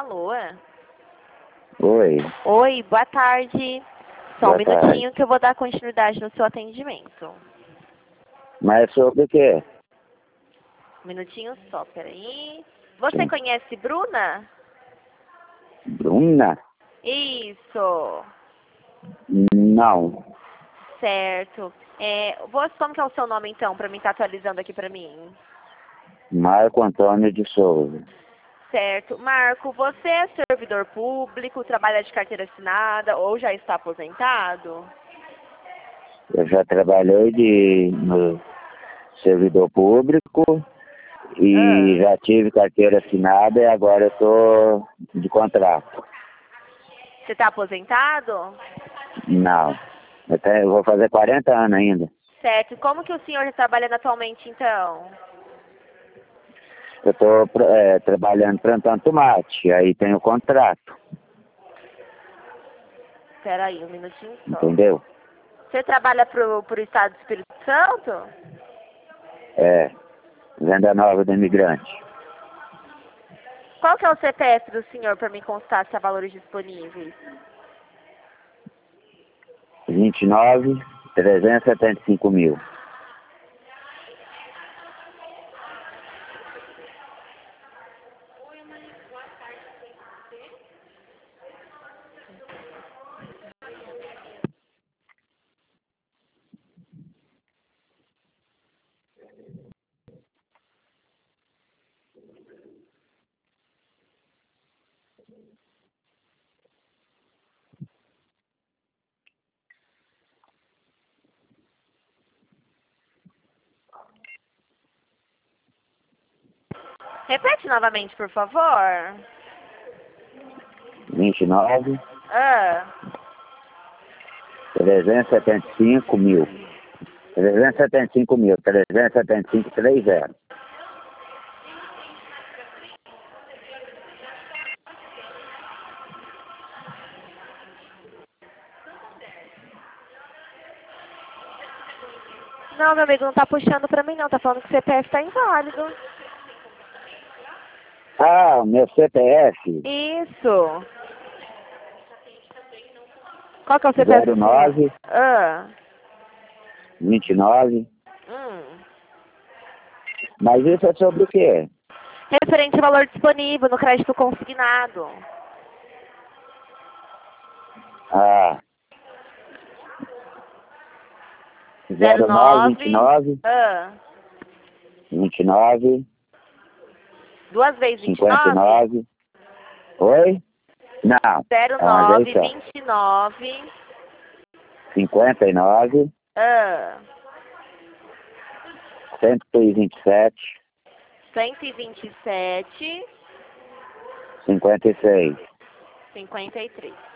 Alô? Oi, Oi, boa tarde. Só um boa minutinho tarde. que eu vou dar continuidade no seu atendimento. Mas sobre o quê? Um minutinho só, peraí. Você Sim. conhece Bruna? Bruna? Isso, Não. certo. Como que é o seu nome então, pra mim estar atualizando aqui pra mim? Marco Antônio de Souza. Certo. Marco, você é servidor público, trabalha de carteira assinada ou já está aposentado? Eu já trabalhei no servidor público e Ah, já tive carteira assinada e agora eu estou de contrato. você está aposentado? Não. Eu vou fazer 40 anos ainda. Certo. Como que o senhor está trabalhando atualmente então? Eu estou trabalhando plantando tomate, aí tenho contrato, Espera aí, um minutinho só. entendeu? Você trabalha pro Estado do Espírito Santo? É, Venda Nova do Imigrante. Qual que é o CPF do senhor para me constar se há valores disponíveis? 29.375 mil. Repete novamente, por favor. 29, Ah, 375 mil. 375 mil, 375,30. não, meu amigo, não tá puxando pra mim não, tá falando que o CPF tá inválido. Ah, o meu CPF, Isso. Qual que é o CPF do senhor? 09, Ah, 29. hum. Mas isso é sobre o quê? Referente ao valor disponível no crédito consignado. Ah, 09, 09. 29, Ah, 29, duas vezes 29? 59. Oi? Não, é uma vez 09, só. 29. 59, Ah, 127, 127, 56. 53.